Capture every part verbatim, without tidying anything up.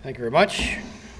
Thank you very much.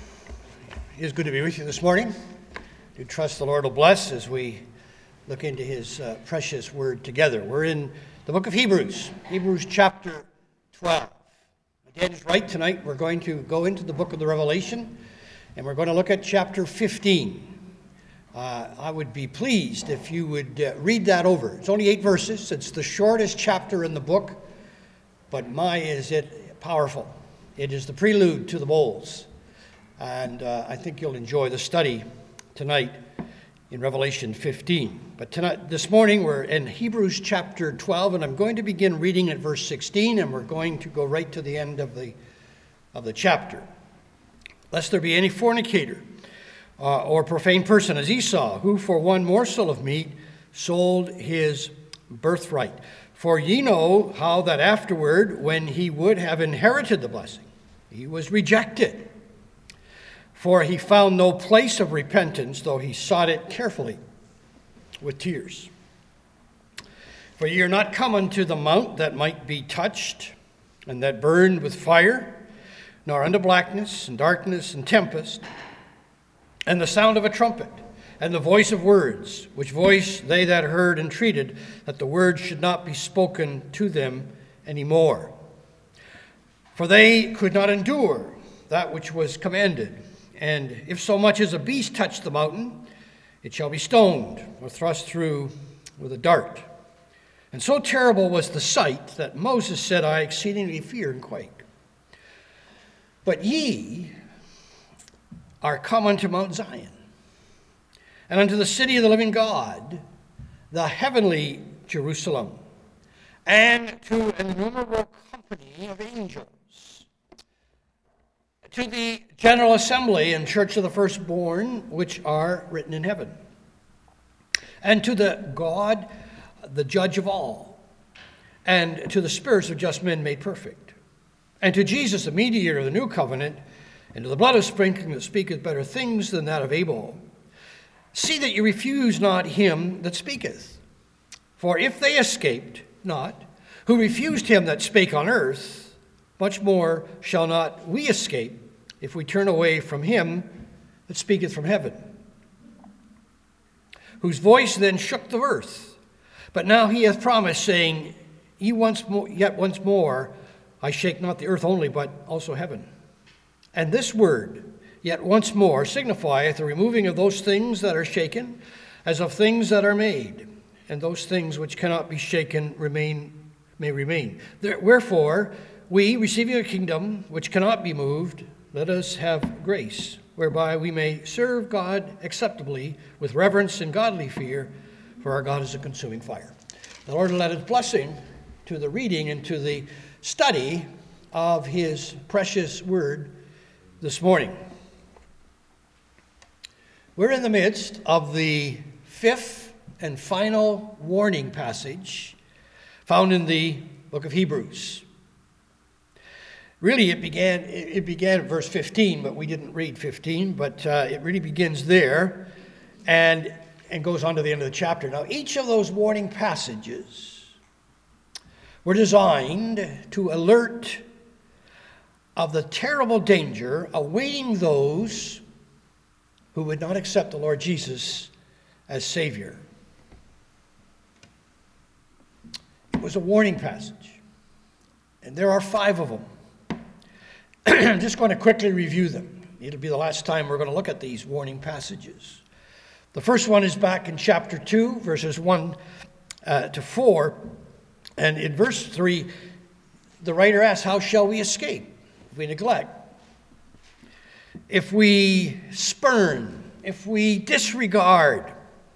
It is good to be with you this morning. I trust the Lord will bless as we look into his uh, precious word together. We're in the book of Hebrews, Hebrews chapter twelve. Dan is right. Tonight we're going to go into the book of the Revelation, and we're going to look at chapter fifteen. Uh, I would be pleased if you would uh, read that over. It's only eight verses. It's the shortest chapter in the book, but my, is it powerful. It is the prelude to the bowls, and uh, I think you'll enjoy the study tonight in Revelation fifteen. But tonight, this morning, we're in Hebrews chapter twelve, and I'm going to begin reading at verse sixteen, and we're going to go right to the end of the of the chapter. Lest there be any fornicator uh, or profane person, as Esau, who for one morsel of meat sold his birthright. For ye know how that afterward, when he would have inherited the blessing, he was rejected. For he found no place of repentance, though he sought it carefully with tears. For ye are not come unto the mount that might be touched, and that burned with fire, nor unto blackness, and darkness, and tempest, and the sound of a trumpet, and the voice of words, which voice they that heard entreated that the word should not be spoken to them any more. For they could not endure that which was commanded. And if so much as a beast touch the mountain, it shall be stoned, or thrust through with a dart. And so terrible was the sight that Moses said, I exceedingly fear and quake. But ye are come unto Mount Zion, and unto the city of the living God, the heavenly Jerusalem, and to an innumerable company of angels, to the general assembly and church of the firstborn, which are written in heaven, and to the God, the judge of all, and to the spirits of just men made perfect, and to Jesus, the mediator of the new covenant, and to the blood of sprinkling that speaketh better things than that of Abel. See that you refuse not him that speaketh. For if they escaped not, who refused him that spake on earth, much more shall not we escape, if we turn away from him that speaketh from heaven, whose voice then shook the earth. But now he hath promised, saying, Ye once more, yet once more, I shake not the earth only, but also heaven. And this word, yet once more, signifieth the removing of those things that are shaken, as of things that are made, and those things which cannot be shaken remain may remain. Wherefore, we, receiving a kingdom which cannot be moved, let us have grace, whereby we may serve God acceptably with reverence and godly fear, for our God is a consuming fire. The Lord will add his blessing to the reading and to the study of his precious word this morning. We're in the midst of the fifth and final warning passage found in the book of Hebrews. Really, it began it began at verse fifteen, but we didn't read fifteen, but uh, it really begins there and, and goes on to the end of the chapter. Now, each of those warning passages were designed to alert of the terrible danger awaiting those who would not accept the Lord Jesus as Savior. It was a warning passage, and there are five of them. I'm just going to quickly review them. It'll be the last time we're going to look at these warning passages. The first one is back in chapter two, verses one uh, to four, and in verse three, the writer asks, how shall we escape if we neglect? If we spurn, if we disregard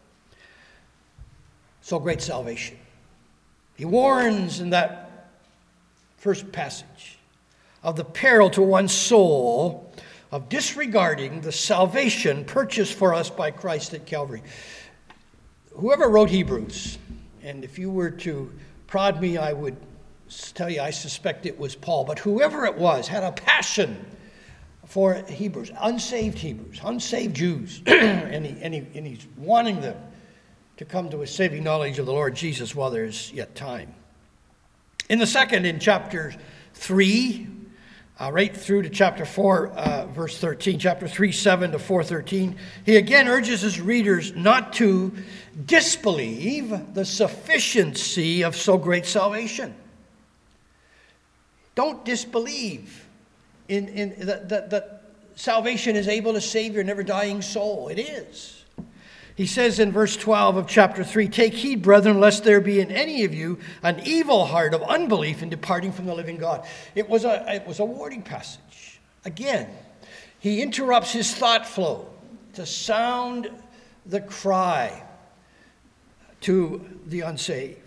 so great salvation. He warns in that first passage of the peril to one's soul of disregarding the salvation purchased for us by Christ at Calvary. Whoever wrote Hebrews, and if you were to prod me, I would tell you I suspect it was Paul, but whoever it was had a passion for Hebrews, unsaved Hebrews, unsaved Jews, and, he, and, he, and he's wanting them to come to a saving knowledge of the Lord Jesus while there's yet time. In the second, in chapter three, uh, right through to chapter four, uh, verse thirteen, chapter three, seven to four, thirteen. He again urges his readers not to disbelieve the sufficiency of so great salvation. Don't disbelieve in, in that, that, that salvation is able to save your never-dying soul. It is. He says in verse twelve of chapter three, "Take heed, brethren, lest there be in any of you an evil heart of unbelief in departing from the living God." It was a, it was a warning passage. Again, he interrupts his thought flow to sound the cry to the unsaved.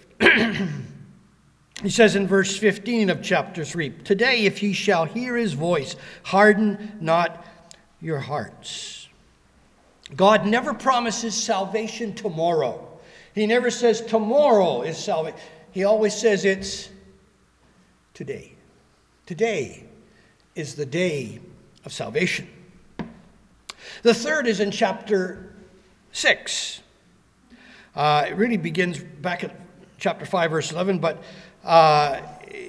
He says in verse fifteen of chapter three, "Today, if ye shall hear his voice, harden not your hearts." God never promises salvation tomorrow. He never says tomorrow is salvation. He always says it's today. Today is the day of salvation. The third is in chapter six. Uh, it really begins back at chapter five, verse eleven, but uh,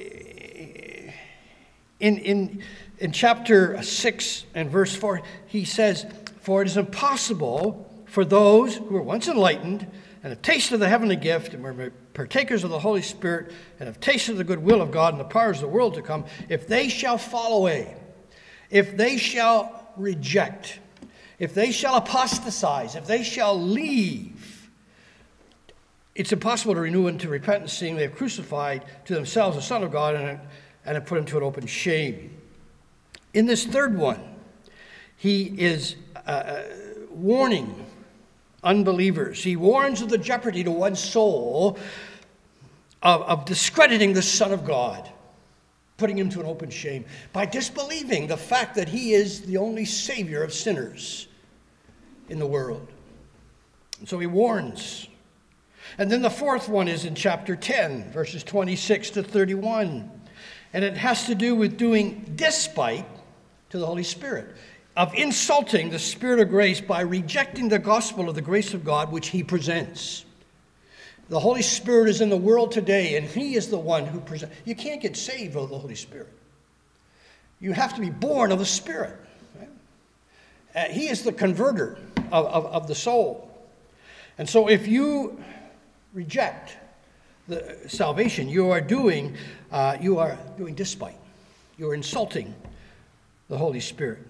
in, in, in chapter six and verse four, he says, "For it is impossible for those who were once enlightened and have tasted the heavenly gift and were partakers of the Holy Spirit and have tasted the good will of God and the powers of the world to come, if they shall fall away, if they shall reject, if they shall apostatize, if they shall leave, it's impossible to renew into repentance, seeing they have crucified to themselves the Son of God and, and have put him to an open shame." In this third one, he is uh, warning unbelievers. He warns of the jeopardy to one's soul of, of discrediting the Son of God, putting him to an open shame, by disbelieving the fact that he is the only Savior of sinners in the world. And so he warns. And then the fourth one is in chapter ten, verses twenty-six to thirty-one. And it has to do with doing despite to the Holy Spirit, of insulting the Spirit of grace by rejecting the gospel of the grace of God which he presents. The Holy Spirit is in the world today, and he is the one who presents. You can't get saved without the Holy Spirit. You have to be born of the Spirit. Right? Uh, he is the converter of, of, of the soul. And so if you reject the salvation, you are doing, uh, you are doing despite. You are insulting the Holy Spirit.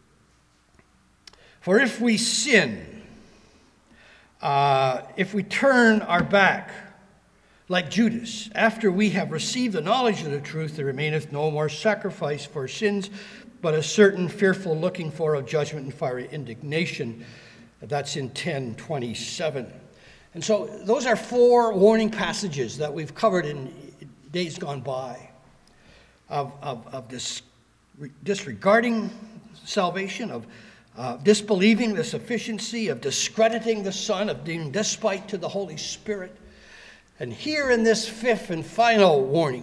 For if we sin, uh, if we turn our back, like Judas, after we have received the knowledge of the truth, there remaineth no more sacrifice for sins, but a certain fearful looking for of judgment and fiery indignation. That's in ten twenty-seven. And so those are four warning passages that we've covered in days gone by of, of, of this disregarding salvation, of uh, disbelieving the sufficiency, of discrediting the Son, of being despite to the Holy Spirit. And here in this fifth and final warning,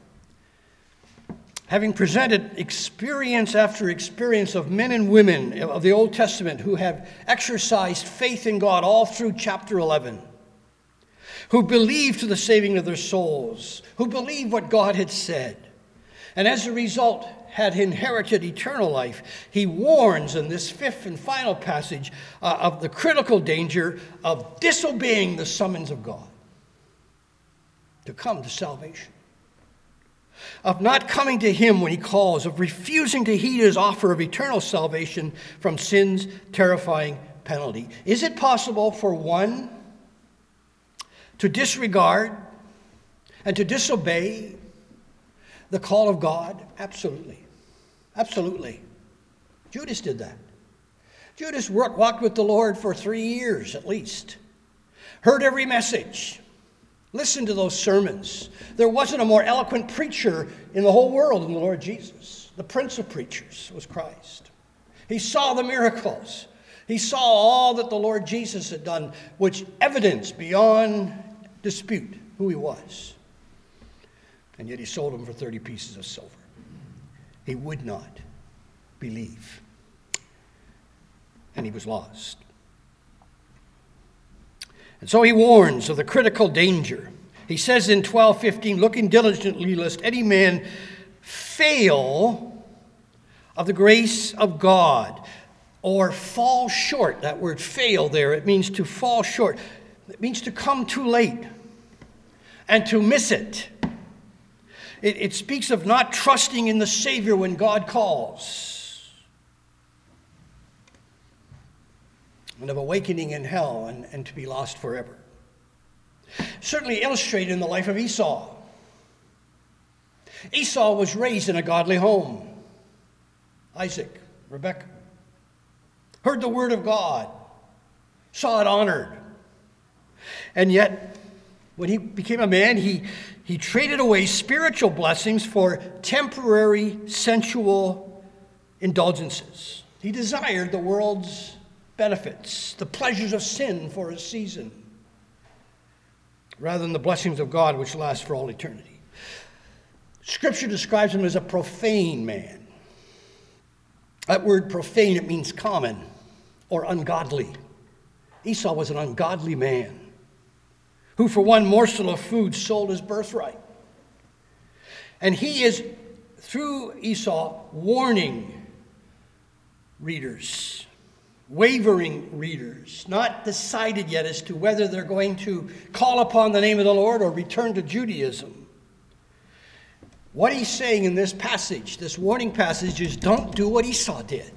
having presented experience after experience of men and women of the Old Testament who have exercised faith in God all through chapter eleven, who believed to the saving of their souls, who believed what God had said, and as a result had inherited eternal life, he warns in this fifth and final passage uh, of the critical danger of disobeying the summons of God to come to salvation, of not coming to him when he calls, of refusing to heed his offer of eternal salvation from sin's terrifying penalty. Is it possible for one to disregard and to disobey the call of God? Absolutely. Absolutely. Judas did that. Judas walked with the Lord for three years at least, heard every message, listened to those sermons. There wasn't a more eloquent preacher in the whole world than the Lord Jesus. The Prince of Preachers was Christ. He saw the miracles. He saw all that the Lord Jesus had done, which evidenced beyond dispute who he was. And yet he sold him for thirty pieces of silver. He would not believe. And he was lost. And so he warns of the critical danger. He says in twelve fifteen, looking diligently lest any man fail of the grace of God, or fall short. That word fail there, it means to fall short. It means to come too late and to miss it. It, it speaks of not trusting in the Savior when God calls, and of awakening in hell and, and to be lost forever. Certainly illustrated in the life of Esau. Esau was raised in a godly home. Isaac, Rebekah, heard the word of God, saw it honored. And yet, when he became a man, he, he traded away spiritual blessings for temporary sensual indulgences. He desired the world's benefits, the pleasures of sin for a season, rather than the blessings of God which last for all eternity. Scripture describes him as a profane man. That word profane, it means common or ungodly. Esau was an ungodly man who for one morsel of food sold his birthright. And he is, through Esau, warning readers, wavering readers, not decided yet as to whether they're going to call upon the name of the Lord or return to Judaism. What he's saying in this passage, this warning passage, is don't do what Esau did.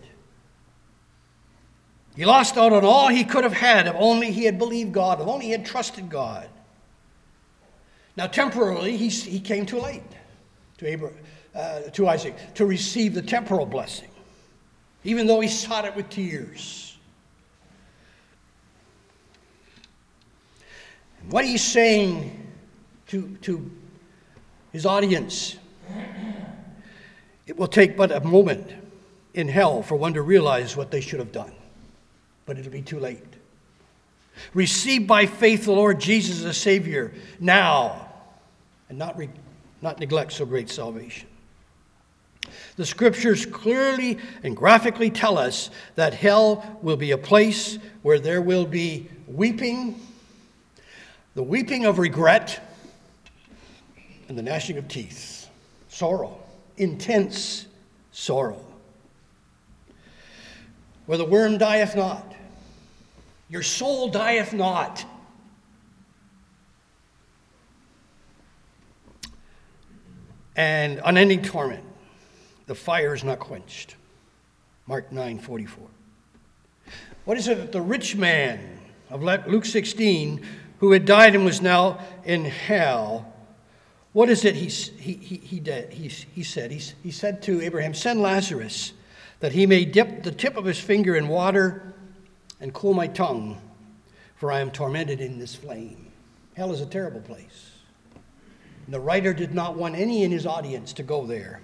He lost out on all he could have had if only he had believed God, if only he had trusted God. Now, temporarily, he, he came too late to, Abraham, uh, to Isaac to receive the temporal blessing, even though he sought it with tears. What he's saying to, to his audience, it will take but a moment in hell for one to realize what they should have done, but it'll be too late. Receive by faith the Lord Jesus as a Savior now, and not, re- not neglect so great salvation. The Scriptures clearly and graphically tell us that hell will be a place where there will be weeping, the weeping of regret, and the gnashing of teeth. Sorrow, intense sorrow. Where the worm dieth not, your soul dieth not. And unending torment. The fire is not quenched. Mark nine forty-four. What is it that the rich man of Luke sixteen, who had died and was now in hell, what is it he, he, he, he, did, he, he said? He, he said to Abraham, send Lazarus that he may dip the tip of his finger in water and cool my tongue, for I am tormented in this flame. Hell is a terrible place. And the writer did not want any in his audience to go there.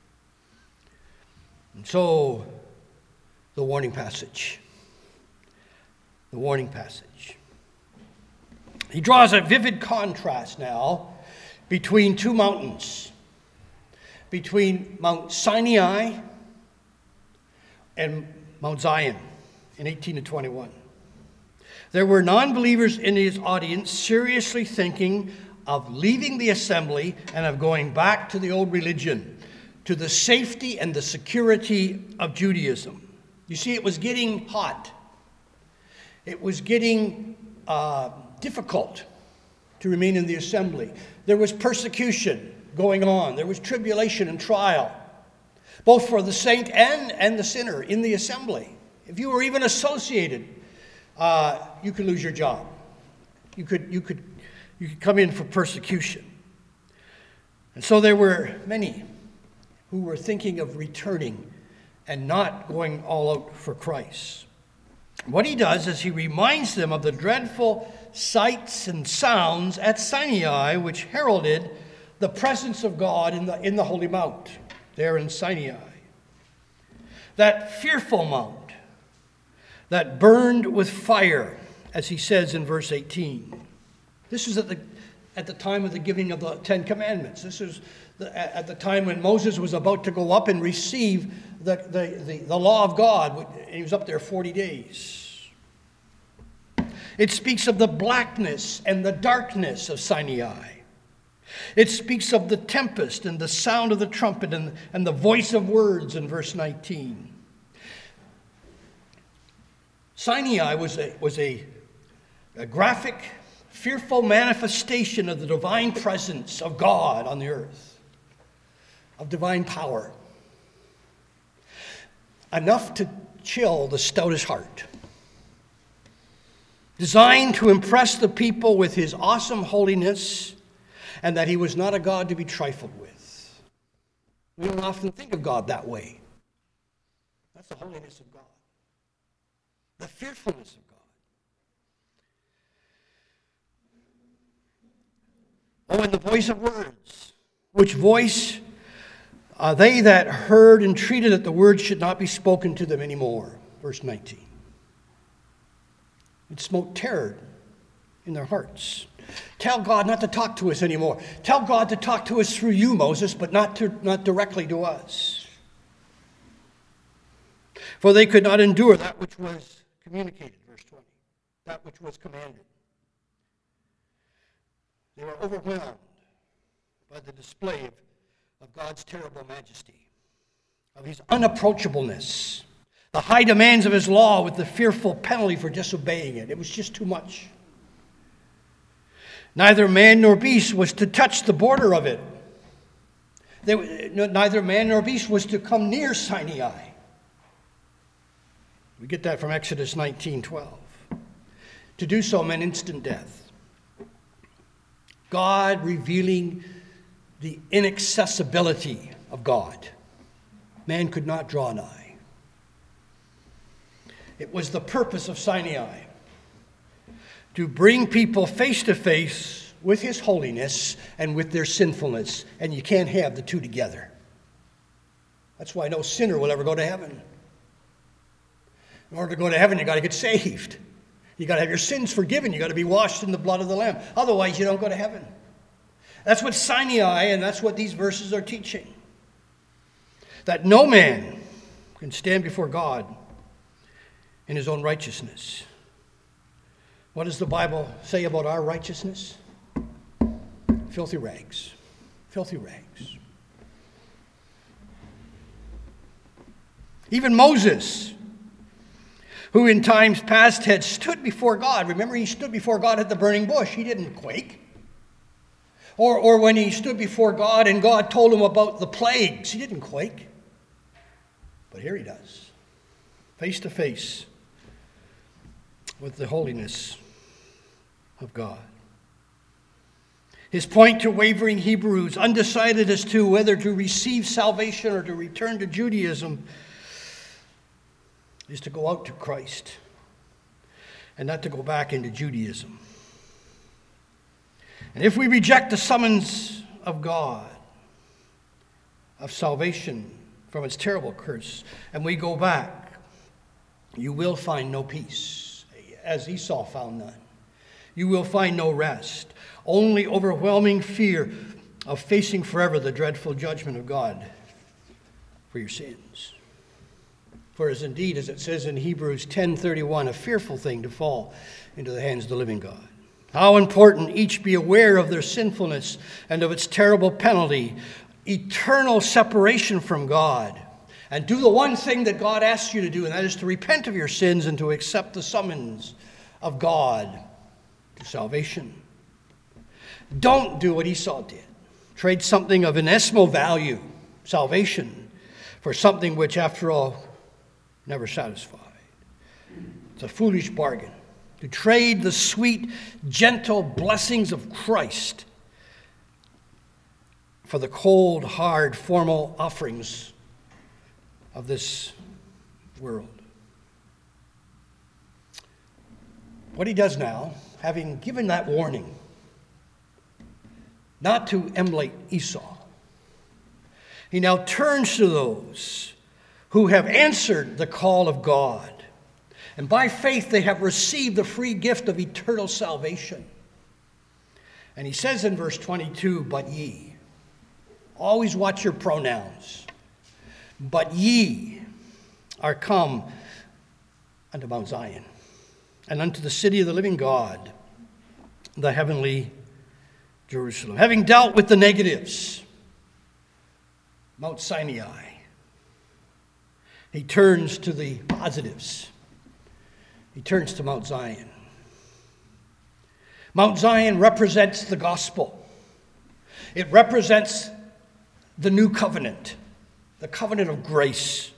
And so, the warning passage. The warning passage. He draws a vivid contrast now between two mountains, between Mount Sinai and Mount Zion in eighteen to twenty-one. There were non-believers in his audience seriously thinking of leaving the assembly and of going back to the old religion, to the safety and the security of Judaism. You see, it was getting hot. It was getting uh, difficult to remain in the assembly. There was persecution going on. There was tribulation and trial, both for the saint and, and the sinner in the assembly. If you were even associated, uh, you could lose your job. You could, you could, you could come in for persecution. And so there were many who were thinking of returning and not going all out for Christ. What he does is he reminds them of the dreadful sights and sounds at Sinai, which heralded the presence of God in the, in the Holy Mount, there in Sinai. That fearful mount that burned with fire, as he says in verse eighteen. This is at the, at the time of the giving of the Ten Commandments. This is the, at the time when Moses was about to go up and receive the, the, the, the law of God. He was up there forty days. It speaks of the blackness and the darkness of Sinai. It speaks of the tempest and the sound of the trumpet and, and the voice of words in verse nineteen. Sinai was a, was a, a graphic, fearful manifestation of the divine presence of God on the earth, of divine power. Enough to chill the stoutest heart. Designed to impress the people with his awesome holiness and that he was not a God to be trifled with. We don't often think of God that way. That's the holiness of God. The fearfulness of God. Oh, and the voice of words, which voice uh, they that heard entreated that the words should not be spoken to them anymore. Verse nineteen. It smote terror in their hearts. Tell God not to talk to us anymore. Tell God to talk to us through you, Moses, but not, to, not directly to us. For they could not endure that which was communicated, verse twenty, that which was commanded. They were overwhelmed by the display of, of God's terrible majesty, of his unapproachableness, the high demands of his law with the fearful penalty for disobeying it. It was just too much. Neither man nor beast was to touch the border of it. They, neither man nor beast was to come near Sinai. We get that from Exodus nineteen twelve. To do so meant instant death. God revealing the inaccessibility of God. Man could not draw nigh. It was the purpose of Sinai to bring people face to face with his holiness and with their sinfulness. And you can't have the two together. That's why no sinner will ever go to heaven. In order to go to heaven, you got to get saved. You got to have your sins forgiven. You got to be washed in the blood of the Lamb. Otherwise, you don't go to heaven. That's what Sinai and that's what these verses are teaching. That no man can stand before God in his own righteousness. What does the Bible say about our righteousness? Filthy rags. Filthy rags. Even Moses, who in times past had stood before God. Remember, he stood before God at the burning bush. He didn't quake. Or, or when he stood before God and God told him about the plagues, he didn't quake. But here he does, face to face with the holiness of God. His point to wavering Hebrews, undecided as to whether to receive salvation or to return to Judaism, is to go out to Christ and not to go back into Judaism. And if we reject the summons of God, of salvation from its terrible curse, and we go back, you will find no peace, as Esau found none. You will find no rest, only overwhelming fear of facing forever the dreadful judgment of God for your sins. For it is indeed, as it says in Hebrews ten thirty-one, a fearful thing to fall into the hands of the living God. How important each be aware of their sinfulness and of its terrible penalty, eternal separation from God, and do the one thing that God asks you to do, and that is to repent of your sins and to accept the summons of God to salvation. Don't do what Esau did. Trade something of inestimable value, salvation, for something which, after all, never satisfied. It's a foolish bargain to trade the sweet, gentle blessings of Christ for the cold, hard, formal offerings of this world. What he does now, having given that warning, not to emulate Esau, he now turns to those who have answered the call of God. And by faith they have received the free gift of eternal salvation. And he says in verse twenty-two, but ye. Always watch your pronouns. But ye are come unto Mount Zion, and unto the city of the living God, the heavenly Jerusalem. Having dealt with the negatives, Mount Sinai, he turns to the positives. He turns to Mount Zion. Mount Zion represents the gospel. It represents the new covenant, the covenant of grace.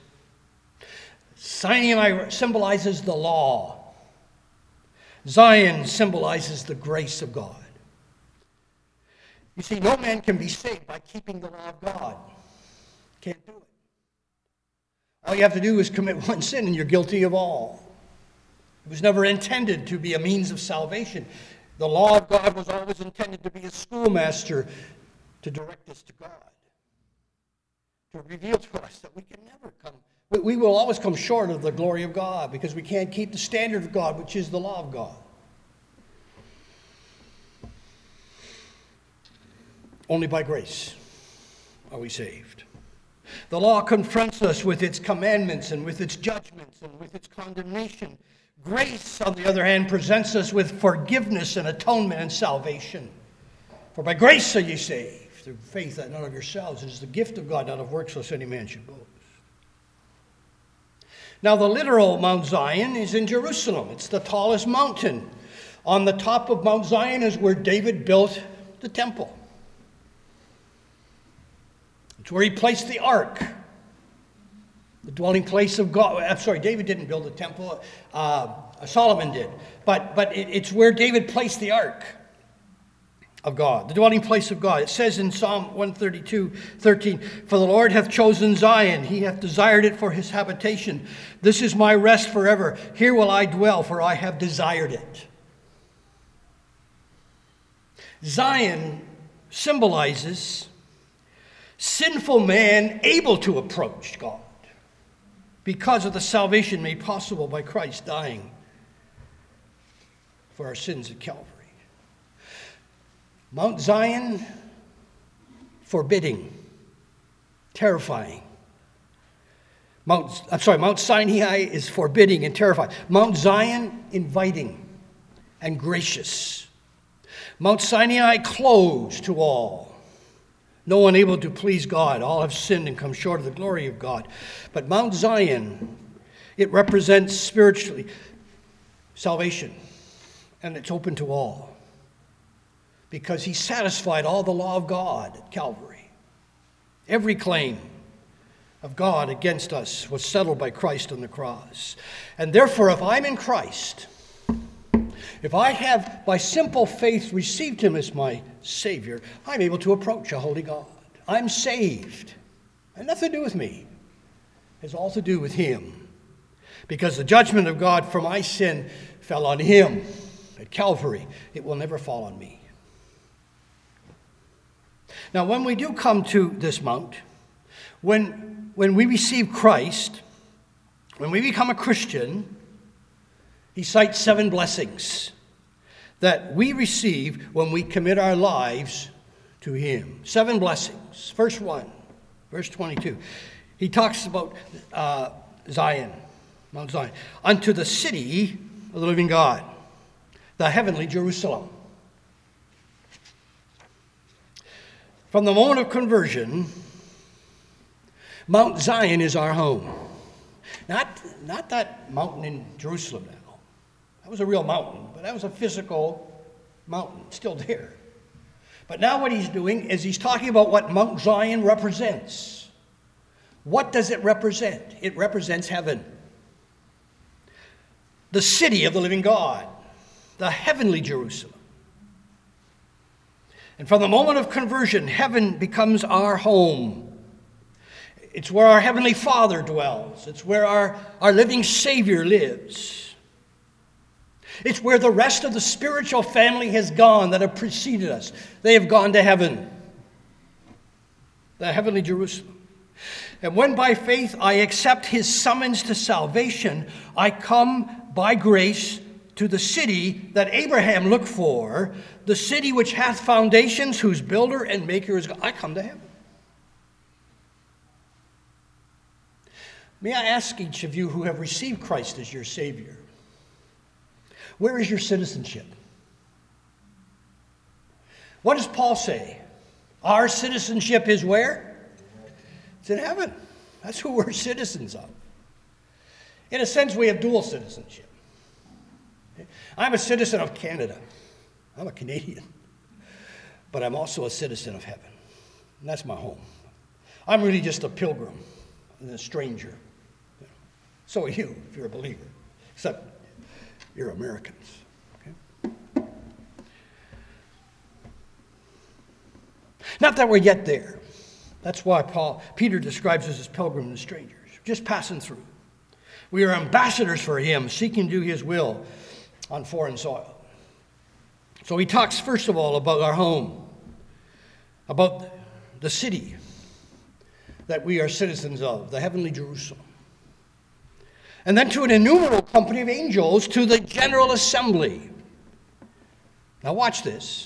Sinai symbolizes the law. Zion symbolizes the grace of God. You see, no man can be saved by keeping the law of God. Can't do it. All you have to do is commit one sin and you're guilty of all. It was never intended to be a means of salvation. The law of God was always intended to be a schoolmaster to direct us to God, to reveal to us that we can never come. We will always come short of the glory of God because we can't keep the standard of God, which is the law of God. Only by grace are we saved. The law confronts us with its commandments and with its judgments and with its condemnation. Grace, on the other hand, presents us with forgiveness and atonement and salvation. For by grace are ye saved, through faith that not of yourselves. It is the gift of God, not of works, lest any man should boast. Now, the literal Mount Zion is in Jerusalem. It's the tallest mountain. On the top of Mount Zion is where David built the temple. It's where he placed the ark, the dwelling place of God. I'm sorry, David didn't build the temple. Uh, Solomon did. But, but it, it's where David placed the ark of God, the dwelling place of God. It says in Psalm one thirty-two, thirteen, "For the Lord hath chosen Zion, he hath desired it for his habitation. This is my rest forever. Here will I dwell, for I have desired it." Zion symbolizes sinful man able to approach God because of the salvation made possible by Christ dying for our sins at Calvary. Mount Zion, forbidding, terrifying. Mount, I'm sorry, Mount Sinai is forbidding and terrifying. Mount Zion, inviting and gracious. Mount Sinai, closed to all. No one able to please God. All have sinned and come short of the glory of God. But Mount Zion, it represents spiritually salvation, and it's open to all, because he satisfied all the law of God at Calvary. Every claim of God against us was settled by Christ on the cross. And therefore, if I'm in Christ, if I have by simple faith received him as my Savior, I'm able to approach a holy God. I'm saved. It has nothing to do with me. It has all to do with him. Because the judgment of God for my sin fell on him at Calvary. It will never fall on me. Now, when we do come to this mount, when, when we receive Christ, when we become a Christian, he cites seven blessings that we receive when we commit our lives to him. Seven blessings. First one, verse twenty-two. He talks about uh, Zion, Mount Zion. "Unto the city of the living God, the heavenly Jerusalem." From the moment of conversion, Mount Zion is our home. Not, not that mountain in Jerusalem now. That was a real mountain, but that was a physical mountain, still there. But now what he's doing is he's talking about what Mount Zion represents. What does it represent? It represents heaven. The city of the living God, the heavenly Jerusalem. And from the moment of conversion, heaven becomes our home. It's where our Heavenly Father dwells. It's where our, our living Savior lives. It's where the rest of the spiritual family has gone that have preceded us. They have gone to heaven, the heavenly Jerusalem. And when by faith I accept his summons to salvation, I come by grace to the city that Abraham looked for, the city which hath foundations, whose builder and maker is God. I come to heaven. May I ask each of you who have received Christ as your Savior, where is your citizenship? What does Paul say? Our citizenship is where? It's in heaven. That's who we're citizens of. In a sense, we have dual citizenship. I'm a citizen of Canada. I'm a Canadian. But I'm also a citizen of heaven. And that's my home. I'm really just a pilgrim and a stranger. So are you, if you're a believer. Except you're Americans. Okay? Not that we're yet there. That's why Paul, Peter describes us as pilgrims and strangers, just passing through. We are ambassadors for him, seeking to do his will on foreign soil. So he talks, first of all, about our home, about the city that we are citizens of, the heavenly Jerusalem. And then to an innumerable company of angels, to the general assembly. Now watch this.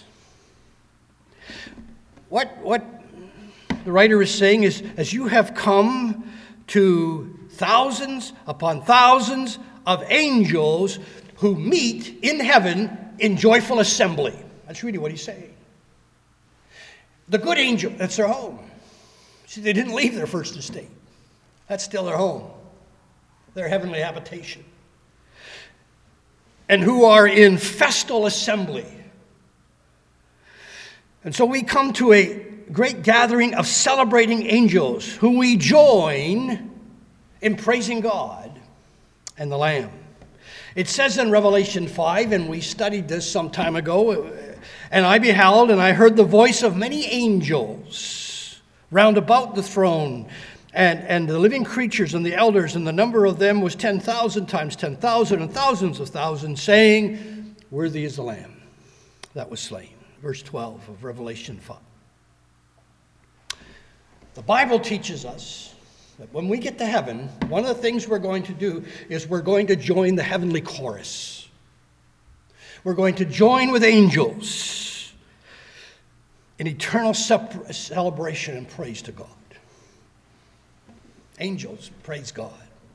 What, what the writer is saying is, as you have come to thousands upon thousands of angels who meet in heaven in joyful assembly. That's really what he's saying. The good angel, that's their home. See, they didn't leave their first estate. That's still their home, their heavenly habitation. And who are in festal assembly. And so we come to a great gathering of celebrating angels who we join in praising God and the Lamb. It says in Revelation five, and we studied this some time ago, and I beheld and I heard the voice of many angels round about the throne, and, and the living creatures and the elders, and the number of them was ten thousand times ten thousand and thousands of thousands, saying, worthy is the Lamb that was slain. Verse twelve of Revelation five. The Bible teaches us that when we get to heaven, one of the things we're going to do is we're going to join the heavenly chorus. We're going to join with angels in eternal celebration and praise to God. Angels praise God.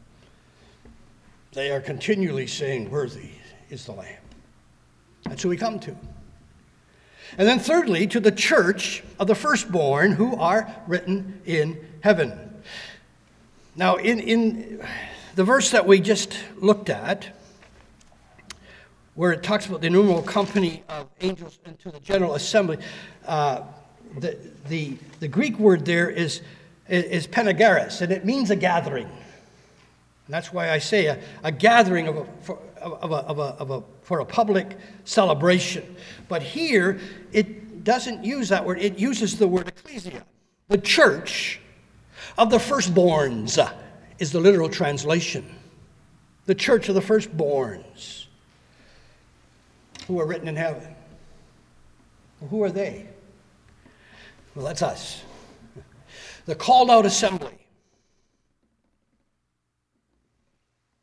They are continually saying, worthy is the Lamb. That's who we come to. And then thirdly, to the church of the firstborn who are written in heaven. Now, in, in the verse that we just looked at, where it talks about the innumerable company of angels into the general assembly, uh, the, the, the Greek word there is, is panagaris, and it means a gathering. And that's why I say a, a gathering of a, for, of a, of a, of a, for a public celebration. But here, it doesn't use that word. It uses the word ecclesia. The church of the firstborns is the literal translation. The church of the firstborns who are written in heaven. Well, who are they? Well, that's us. The called out assembly.